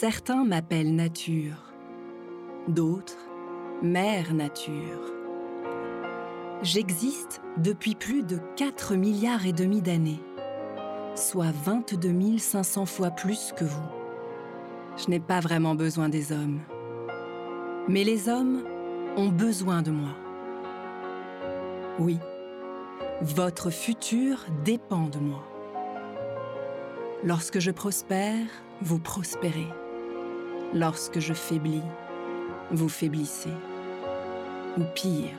Certains m'appellent nature, d'autres mère nature. J'existe depuis plus de 4,5 milliards d'années, soit 22 500 fois plus que vous. Je n'ai pas vraiment besoin des hommes. Mais les hommes ont besoin de moi. Oui, votre futur dépend de moi. Lorsque je prospère, vous prospérez. Lorsque je faiblis, vous faiblissez. Ou pire.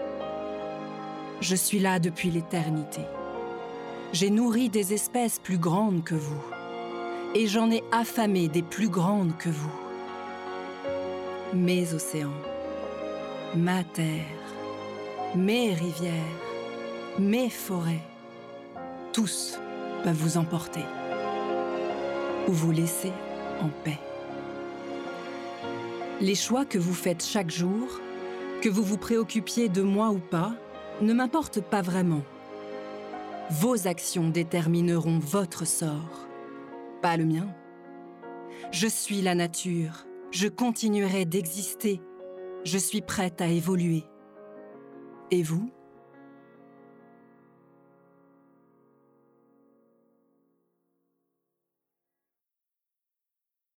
Je suis là depuis l'éternité. J'ai nourri des espèces plus grandes que vous. Et j'en ai affamé des plus grandes que vous. Mes océans, ma terre, mes rivières, mes forêts, tous peuvent vous emporter ou vous laisser en paix. Les choix que vous faites chaque jour, que vous vous préoccupiez de moi ou pas, ne m'importent pas vraiment. Vos actions détermineront votre sort, pas le mien. Je suis la nature, je continuerai d'exister, je suis prête à évoluer. Et vous ?